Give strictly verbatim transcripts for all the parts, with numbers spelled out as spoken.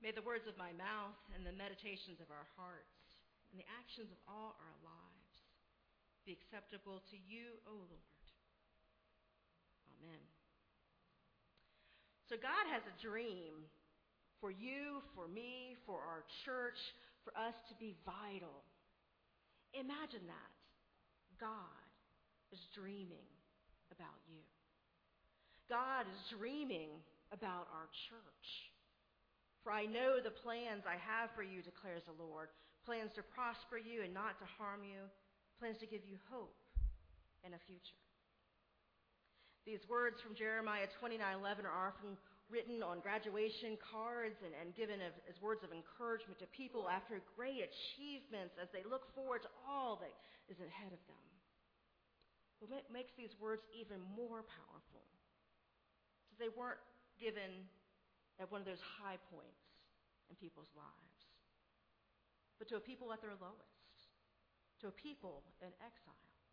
May the words of my mouth and the meditations of our hearts and the actions of all our lives be acceptable to you, O Lord. Amen. So God has a dream for you, for me, for our church, for us to be vital. Imagine that. God is dreaming about you. God is dreaming about our church. For I know the plans I have for you, declares the Lord, plans to prosper you and not to harm you, plans to give you hope and a future. These words from Jeremiah twenty-nine eleven are often written on graduation cards and, and given as, as words of encouragement to people after great achievements as they look forward to all that is ahead of them. But what makes these words even more powerful is they weren't given at one of those high points in people's lives, but to a people at their lowest, to a people in exile.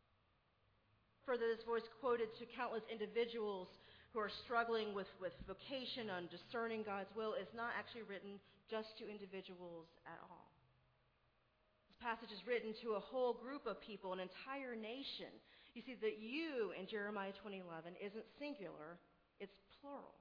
Further, this voice quoted to countless individuals who are struggling with, with vocation on discerning God's will is not actually written just to individuals at all. This passage is written to a whole group of people, an entire nation. You see that you in Jeremiah twenty eleven isn't singular, it's plural.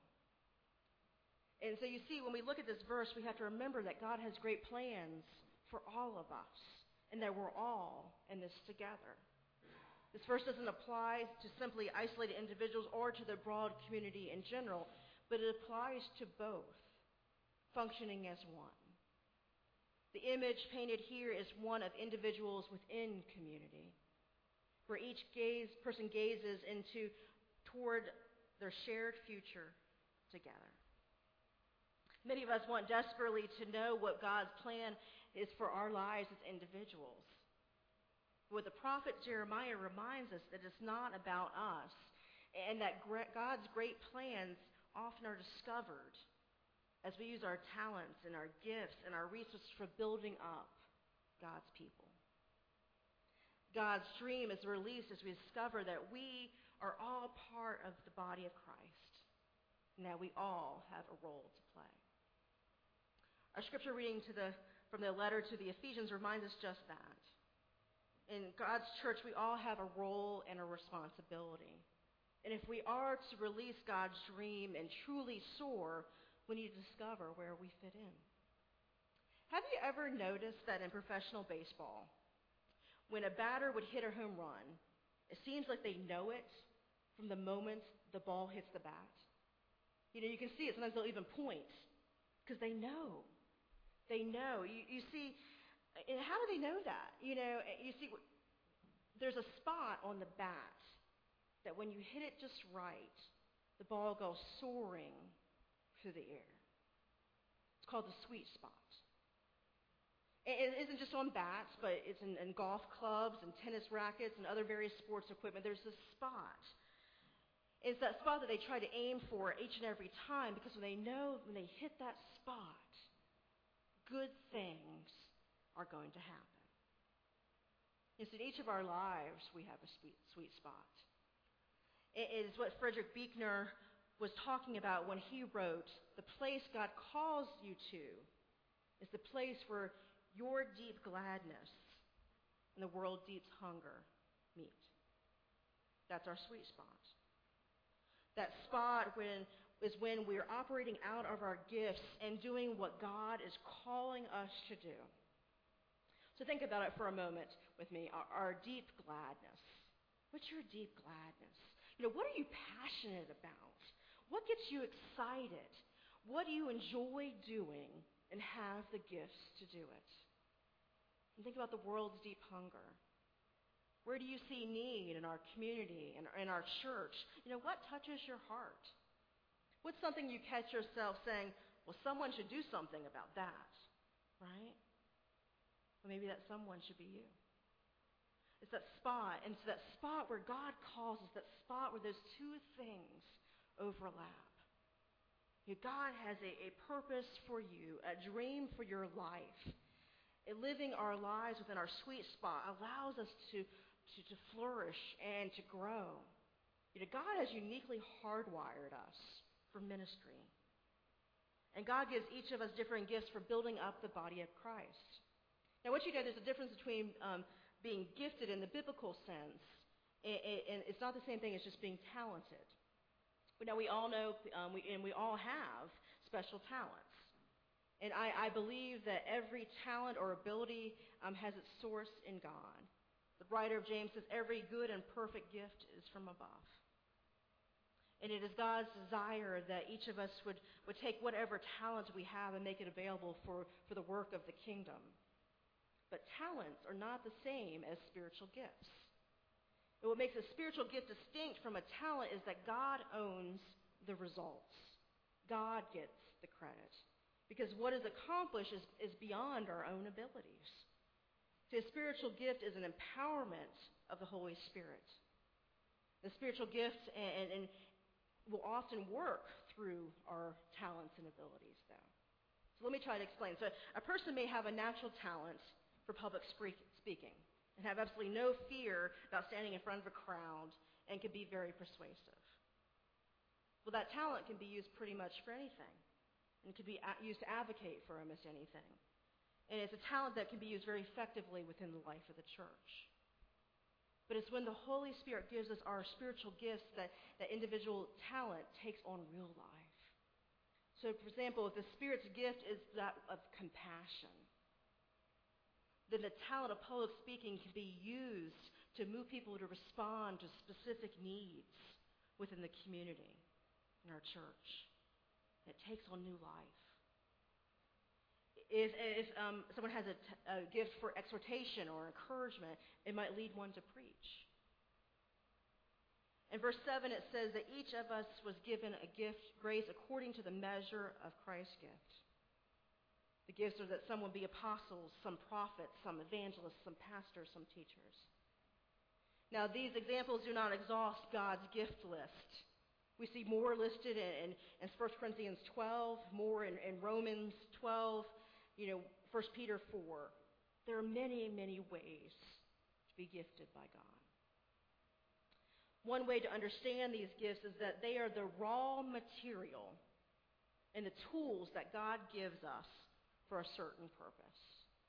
And so you see, when we look at this verse, we have to remember that God has great plans for all of us, and that we're all in this together. This verse doesn't apply to simply isolated individuals or to the broad community in general, but it applies to both, functioning as one. The image painted here is one of individuals within community, where each gaze, person gazes into toward their shared future together. Many of us want desperately to know what God's plan is for our lives as individuals. But the prophet Jeremiah reminds us that it's not about us, and that God's great plans often are discovered as we use our talents and our gifts and our resources for building up God's people. God's dream is released as we discover that we are all part of the body of Christ, and that we all have a role to play. Our scripture reading to the, from the letter to the Ephesians reminds us just that. In God's church, we all have a role and a responsibility. And if we are to release God's dream and truly soar, we need to discover where we fit in. Have you ever noticed that in professional baseball, when a batter would hit a home run, it seems like they know it from the moment the ball hits the bat? You know, you can see it. Sometimes they'll even point because they know. They know. You, you see, and how do they know that? You know, you see, there's a spot on the bat that when you hit it just right, the ball goes soaring through the air. It's called the sweet spot. It isn't just on bats, but it's in, in golf clubs and tennis rackets and other various sports equipment. There's this spot. It's that spot that they try to aim for each and every time, because when they know when they hit that spot, good things are going to happen. Yes, in each of our lives, we have a sweet, sweet spot. It is what Frederick Buechner was talking about when he wrote, "The place God calls you to is the place where your deep gladness and the world's deep hunger meet." That's our sweet spot. That spot when, is when we're operating out of our gifts and doing what God is calling us to do. So think about it for a moment with me, our, our deep gladness. What's your deep gladness? You know, what are you passionate about? What gets you excited? What do you enjoy doing and have the gifts to do it? And think about the world's deep hunger. Where do you see need in our community and in our church? You know, what touches your heart? What's something you catch yourself saying, well, someone should do something about that, right? Well, maybe that someone should be you. It's that spot, and it's that spot where God calls us, that spot where those two things overlap. You know, God has a, a purpose for you, a dream for your life. And living our lives within our sweet spot allows us to, to, to flourish and to grow. You know, God has uniquely hardwired us for ministry. And God gives each of us different gifts for building up the body of Christ. Now, what you know, there's a difference between um, being gifted in the biblical sense, and, and it's not the same thing as just being talented. Now, we all know, um, we, and we all have special talents. And I, I believe that every talent or ability um, has its source in God. The writer of James says, every good and perfect gift is from above. And it is God's desire that each of us would, would take whatever talent we have and make it available for, for the work of the kingdom. But talents are not the same as spiritual gifts. And what makes a spiritual gift distinct from a talent is that God owns the results. God gets the credit. Because what is accomplished is, is beyond our own abilities. See, a spiritual gift is an empowerment of the Holy Spirit. The spiritual gift and, and, and will often work through our talents and abilities, though. So let me try to explain. So a person may have a natural talent for public speaking and have absolutely no fear about standing in front of a crowd and can be very persuasive. Well, that talent can be used pretty much for anything and can be used to advocate for almost anything. And it's a talent that can be used very effectively within the life of the church. But it's when the Holy Spirit gives us our spiritual gifts that that individual talent takes on real life. So, for example, if the Spirit's gift is that of compassion, then the talent of public speaking can be used to move people to respond to specific needs within the community, in our church. It takes on new life. If, if um, someone has a, t- a gift for exhortation or encouragement, it might lead one to preach. In verse seven, it says that each of us was given a gift, grace, according to the measure of Christ's gift. The gifts are that some will be apostles, some prophets, some evangelists, some pastors, some teachers. Now, these examples do not exhaust God's gift list. We see more listed in, in, in First Corinthians twelve, more in, in Romans twelve, you know, First Peter four. There are many, many ways to be gifted by God. One way to understand these gifts is that they are the raw material and the tools that God gives us for a certain purpose.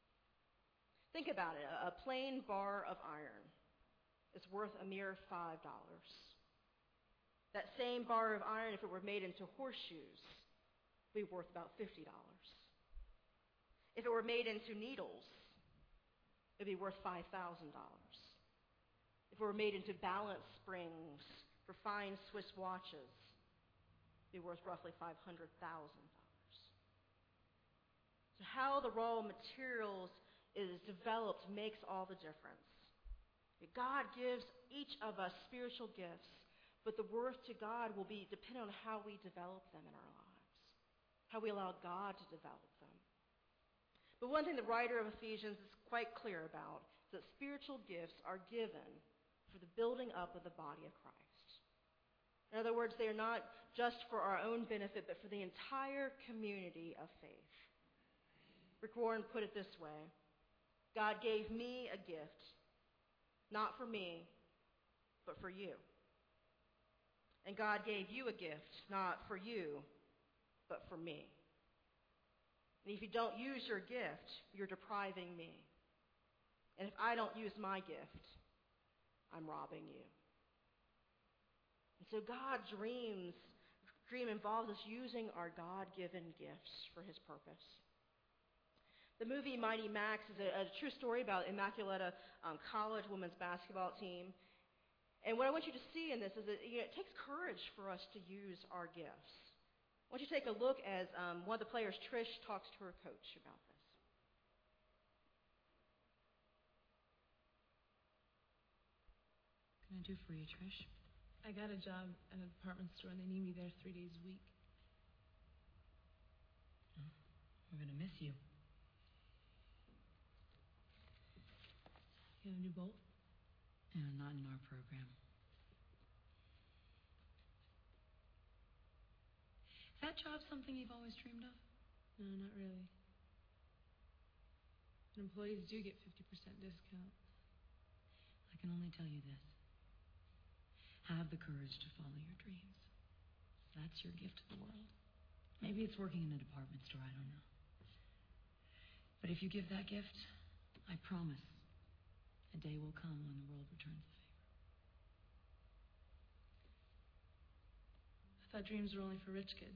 Think about it. A plain bar of iron is worth a mere five dollars. That same bar of iron, if it were made into horseshoes, would be worth about fifty dollars. If it were made into needles, it would be worth five thousand dollars. If it were made into balance springs for fine Swiss watches, it would be worth roughly five hundred thousand dollars. So how the raw materials is developed makes all the difference. God gives each of us spiritual gifts, but the worth to God will be dependent on how we develop them in our lives, how we allow God to develop them. But one thing the writer of Ephesians is quite clear about is that spiritual gifts are given for the building up of the body of Christ. In other words, they are not just for our own benefit, but for the entire community of faith. Rick Warren put it this way: God gave me a gift, not for me, but for you. And God gave you a gift, not for you, but for me. And if you don't use your gift, you're depriving me. And if I don't use my gift, I'm robbing you. And so God's dreams, dream involves us using our God-given gifts for his purpose. The movie Mighty Max is a, a true story about Immaculata um, College women's basketball team. And what I want you to see in this is that you know, it takes courage for us to use our gifts. I want you to take a look as um, one of the players, Trish, talks to her coach about this. What can I do for you, Trish? I got a job at a department store, and they need me there three days a week. Oh, we're going to miss you. You got a new bolt? No, not in our program. Is that job something you've always dreamed of? No, not really. But employees do get fifty percent discount. I can only tell you this. Have the courage to follow your dreams. That's your gift to the world. Maybe it's working in a department store, I don't know. But if you give that gift, I promise a day will come when the world returns the favor. I thought dreams were only for rich kids.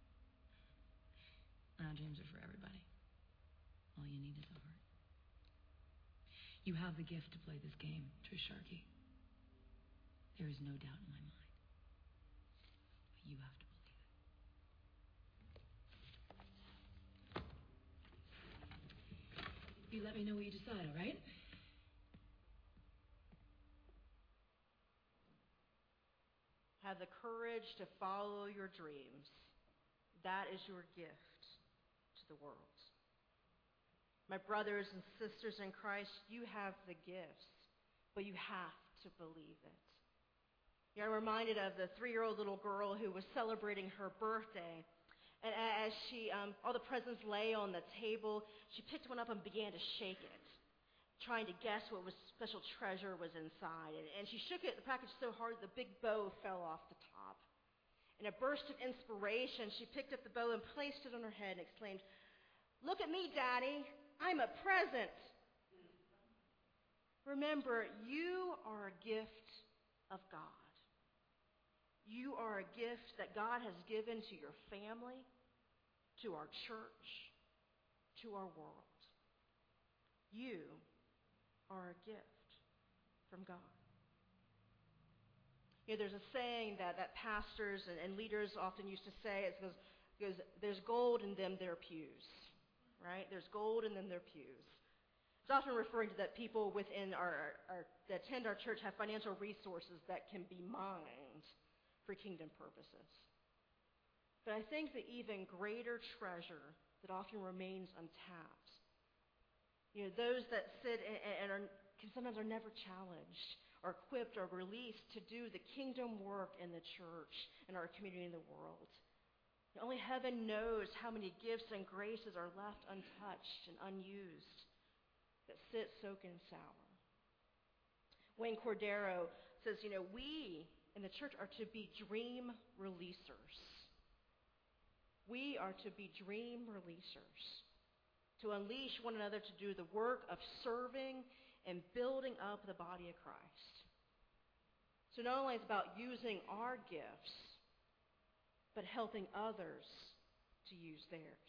Now dreams are for everybody. All you need is a heart. You have the gift to play this game, Trish Sharkey. There is no doubt in my mind. But you have to believe it. You let me know what you decide, all right? Have the courage to follow your dreams. That is your gift to the world. My brothers and sisters in Christ, you have the gifts, but you have to believe it. You know, I'm reminded of the three-year-old little girl who was celebrating her birthday. And as she, um, all the presents lay on the table, she picked one up and began to shake it, trying to guess what was special treasure was inside. And, and she shook it, the package so hard the big bow fell off the top. In a burst of inspiration, she picked up the bow and placed it on her head and exclaimed, "Look at me, Daddy. I'm a present." Remember, you are a gift of God. You are a gift that God has given to your family, to our church, to our world. You are a gift from God. You know, there's a saying that, that pastors and, and leaders often used to say. It goes, goes, there's gold in them, their pews. Right? There's gold in them, their pews. It's often referring to that people within our, our that attend our church have financial resources that can be mined for kingdom purposes. But I think the even greater treasure that often remains untapped, you know, those that sit and, and are, can sometimes are never challenged or equipped or released to do the kingdom work in the church, in our community, in the world. Only heaven knows how many gifts and graces are left untouched and unused that sit, soak, and sour. Wayne Cordero says, you know, we in the church are to be dream releasers. We are to be dream releasers, to unleash one another to do the work of serving and building up the body of Christ. So not only is it about using our gifts, but helping others to use theirs.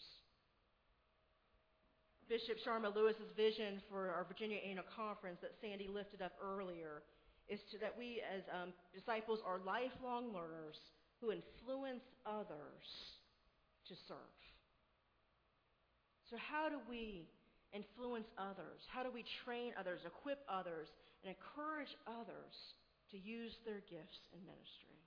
Bishop Sharma Lewis's vision for our Virginia Annual Conference that Sandy lifted up earlier is to, that we as um, disciples are lifelong learners who influence others to serve. So how do we influence others? How do we train others, equip others, and encourage others to use their gifts in ministry?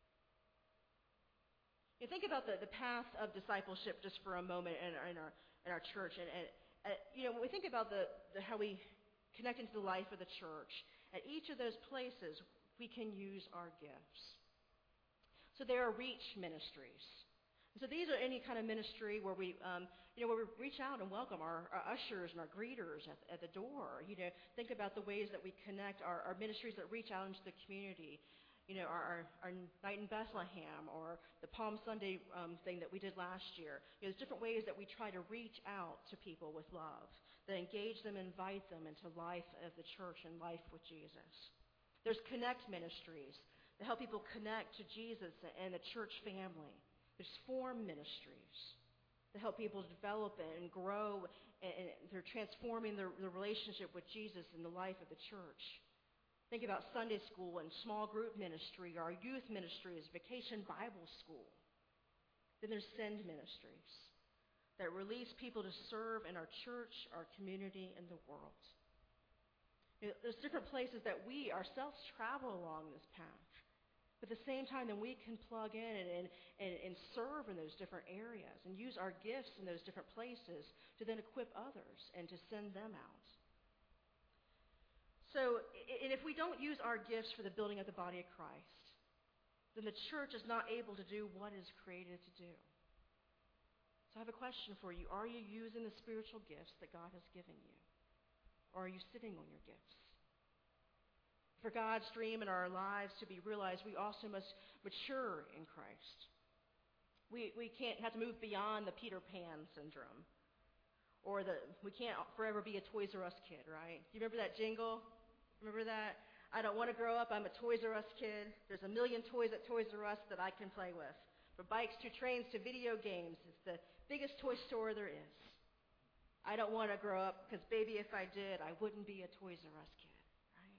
You think about the, the path of discipleship just for a moment in, in our in our church, and, and uh, you know when we think about the, the how we connect into the life of the church, at each of those places we can use our gifts. So there are reach ministries. And so these are any kind of ministry where we um, you know where we reach out and welcome our, our ushers and our greeters at, at the door. You know, think about the ways that we connect our, our ministries that reach out into the community. You know, our, our, our Night in Bethlehem or the Palm Sunday um, thing that we did last year. You know, there's different ways that we try to reach out to people with love, that engage them, invite them into life of the church and life with Jesus. There's connect ministries that help people connect to Jesus and the church family. There's form ministries that help people develop and grow, and, and they're transforming their, their relationship with Jesus in the life of the church. Think about Sunday school and small group ministry, our youth ministries, Vacation Bible School. Then there's send ministries that release people to serve in our church, our community, and the world. You know, there's different places that we ourselves travel along this path. But at the same time, then we can plug in and, and, and serve in those different areas and use our gifts in those different places to then equip others and to send them out. So, and if we don't use our gifts for the building of the body of Christ, then the church is not able to do what it is created to do. So I have a question for you. Are you using the spiritual gifts that God has given you? Or are you sitting on your gifts? For God's dream in our lives to be realized, we also must mature in Christ. We, we can't have to move beyond the Peter Pan syndrome. Or the we can't forever be a Toys R Us kid, right? You remember that jingle? Remember that? I don't want to grow up. I'm a Toys R Us kid. There's a million toys at Toys R Us that I can play with. From bikes to trains to video games. It's the biggest toy store there is. I don't want to grow up because, baby, if I did, I wouldn't be a Toys R Us kid, right?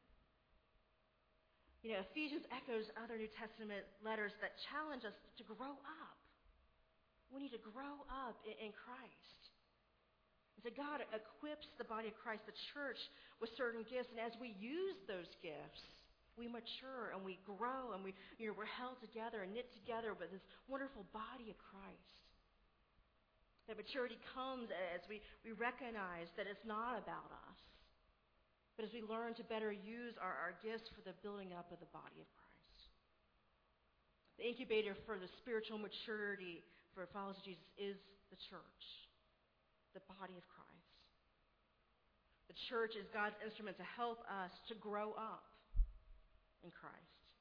You know, Ephesians echoes other New Testament letters that challenge us to grow up. We need to grow up in, in Christ. And so God equips the body of Christ, the church, with certain gifts, and as we use those gifts, we mature and we grow and we, you know, we're held together and knit together with this wonderful body of Christ. That maturity comes as we, we recognize that it's not about us, but as we learn to better use our, our gifts for the building up of the body of Christ. The incubator for the spiritual maturity for followers of Jesus is the church, the body of Christ. The church is God's instrument to help us to grow up in Christ.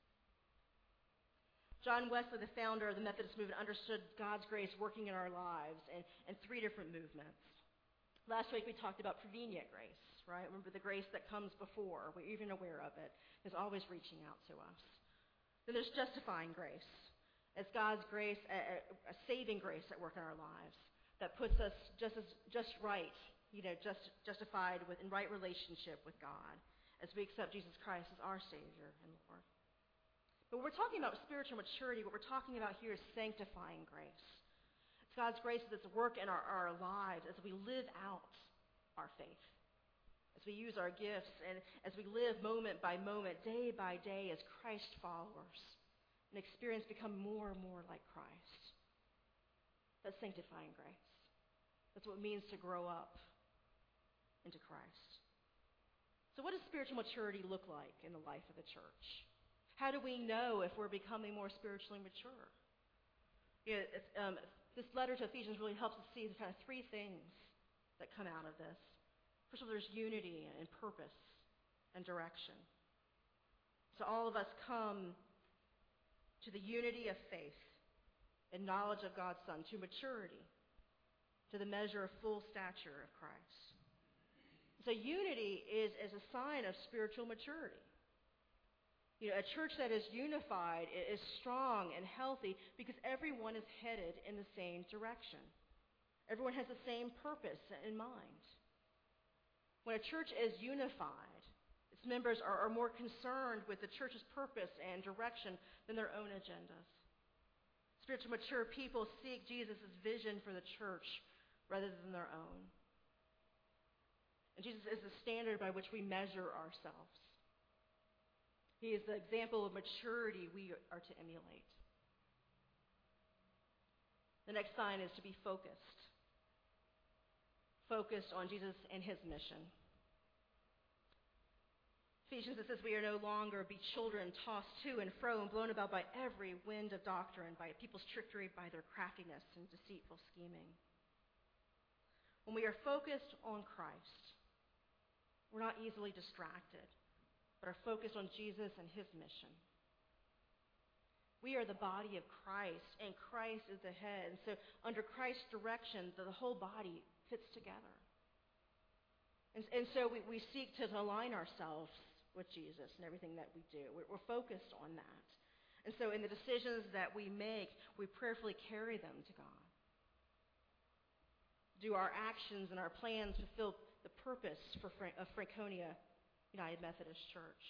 John Wesley, the founder of the Methodist movement, understood God's grace working in our lives in, in three different movements. Last week we talked about prevenient grace, right? Remember the grace that comes before. We're even aware of it. It's always reaching out to us. Then there's justifying grace. It's God's grace, a, a saving grace at work in our lives that puts us just as just right, you know, just justified with in right relationship with God as we accept Jesus Christ as our Savior and Lord. But when we're talking about spiritual maturity, what we're talking about here is sanctifying grace. It's God's grace that's at work in our, our lives as we live out our faith, as we use our gifts, and as we live moment by moment, day by day as Christ followers, and experience become more and more like Christ. That's sanctifying grace. That's what it means to grow up into Christ. So what does spiritual maturity look like in the life of the church? How do we know if we're becoming more spiritually mature? You know, it's, um, this letter to Ephesians really helps us see the kind of three things that come out of this. First of all, there's unity and purpose and direction. So all of us come to the unity of faith and knowledge of God's Son, to maturity, to the measure of full stature of Christ. So unity is, is a sign of spiritual maturity. You know, a church that is unified is strong and healthy because everyone is headed in the same direction. Everyone has the same purpose in mind. When a church is unified, its members are, are more concerned with the church's purpose and direction than their own agendas. Spiritually mature people seek Jesus' vision for the church rather than their own. And Jesus is the standard by which we measure ourselves. He is the example of maturity we are to emulate. The next sign is to be focused. Focused on Jesus and his mission. Ephesians, it says we are no longer be children tossed to and fro and blown about by every wind of doctrine, by people's trickery, by their craftiness and deceitful scheming. When we are focused on Christ, we're not easily distracted, but are focused on Jesus and his mission. We are the body of Christ, and Christ is the head. And so under Christ's direction, the, the whole body fits together. And, and so we, we seek to align ourselves with Jesus and everything that we do. We're, we're focused on that. And so in the decisions that we make, we prayerfully carry them to God. Do our actions and our plans fulfill the purpose for Frank, of Franconia United Methodist Church?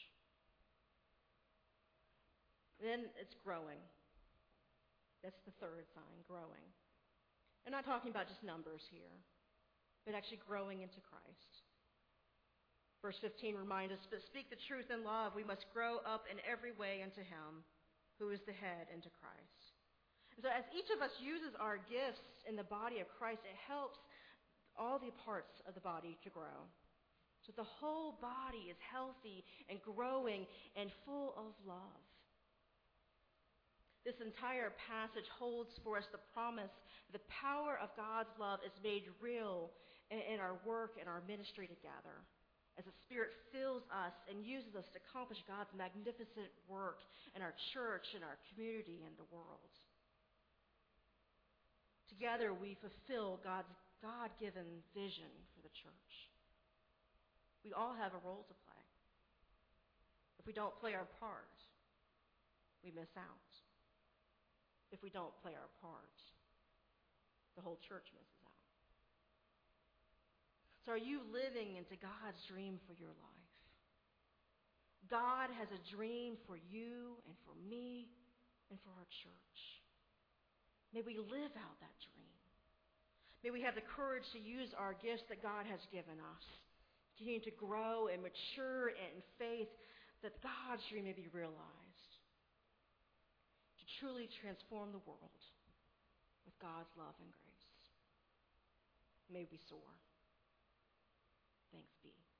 Then it's growing. That's the third sign, growing. I'm not talking about just numbers here, but actually growing into Christ. Verse fifteen reminds us, but speak the truth in love. We must grow up in every way into him who is the head, into Christ. And so as each of us uses our gifts in the body of Christ, it helps all the parts of the body to grow. So the whole body is healthy and growing and full of love. This entire passage holds for us the promise that the power of God's love is made real in, in our work and our ministry together, as the Spirit fills us and uses us to accomplish God's magnificent work in our church, in our community, and the world. Together we fulfill God's God-given vision for the church. We all have a role to play. If we don't play our part, we miss out. If we don't play our part, the whole church misses out. So are you living into God's dream for your life? God has a dream for you and for me and for our church. May we live out that dream. May we have the courage to use our gifts that God has given us, continue to grow and mature in faith that God's dream may be realized, to truly transform the world with God's love and grace. May we soar. Thanks be.